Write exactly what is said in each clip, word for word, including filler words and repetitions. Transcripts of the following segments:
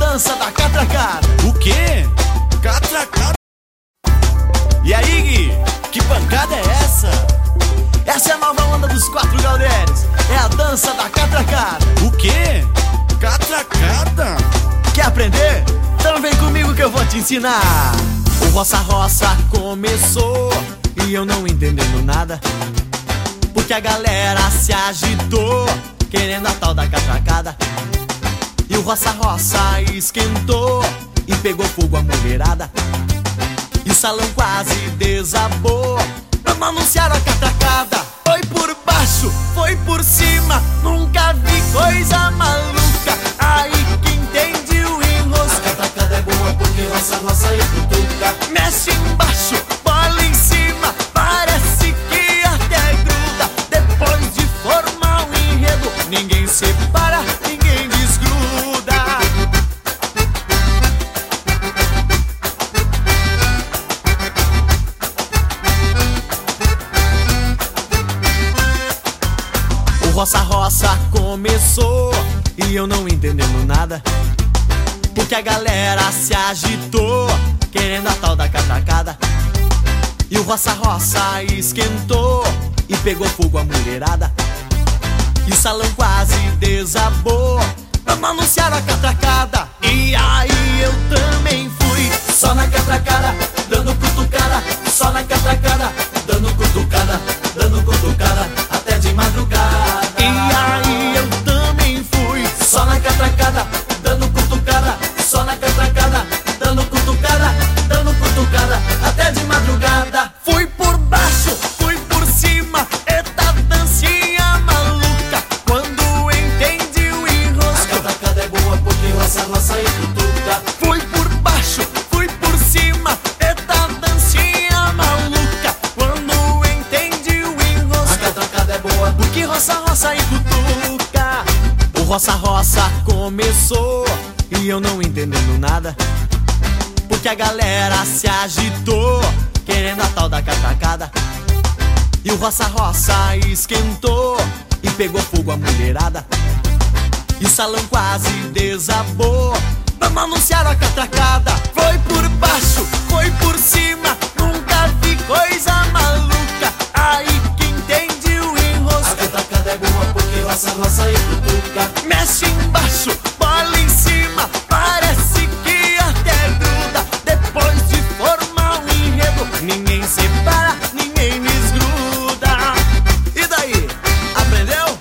dança da catracada. O quê? Catracada? E aí, Gui? Que pancada é essa? Essa é a nova onda dos quatro Galdérios. É a dança da catracada. O quê? Catracada? Quer aprender? Então vem comigo que eu vou te ensinar. O Roça Roça começou e eu não entendendo nada, porque a galera se agitou querendo a tal da catracada. E o Roça Roça esquentou e pegou fogo a mulherada. E o salão quase desabou. Vamos anunciar a catracada. Foi por baixo, foi por cima, nunca vi coisa maluca. Aí que entende o enrosco. A catracada é boa porque roça, roça e cutuca. Mexe embaixo, bola em cima, parece que até gruda. Depois de formar um enredo, ninguém separa, ninguém desgruda. O Roça Roça começou e eu não entendendo nada, porque a galera se agitou querendo a tal da catracada. E o Roça Roça esquentou e pegou fogo a mulherada. E o salão quase desabou. Vamos anunciar a catracada. E aí eu também fui. Só na catracada, dando cutucada. Só na catracada, dando cutucada. Dando cutucada até de madrugada. E aí eu também fui. Só na catracada, dando cutucada. Só na catracada, dando cutucada. Dando cutucada até de madrugada. Fui por baixo, fui por cima. Eita dancinha maluca, quando entendi o A enrosco. catracada é boa porque roça, roça e cutuca. Fui por baixo, fui por cima. Eita dancinha maluca, quando entendi o A enrosco. catracada é boa Porque roça, roça e cutuca. O Roça Roça começou e eu não entendendo nada, porque a galera se agitou querendo a tal da catracada. E o Roça Roça esquentou e pegou fogo a mulherada. E o salão quase desabou. Vamos anunciar a catracada. Foi por baixo, foi por cima, nunca vi coisa maluca. Aí que entende o A enrosco. catracada é boa porque roça, roça e cutuca. Mexe embaixo, bola em cima, parece que até gruda. Depois de formar um enredo, ninguém separa, ninguém desgruda. E daí? Aprendeu?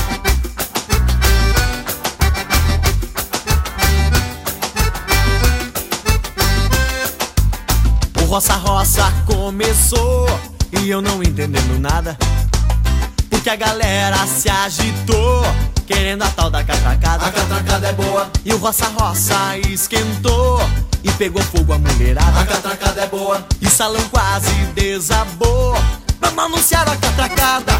O Roça Roça começou e eu não entendendo nada, porque a galera se agitou querendo a tal da catracada. A catracada é boa, E o Roça Roça esquentou e pegou fogo a mulherada. a catracada é boa. E o salão quase desabou. Vamos anunciar a catracada.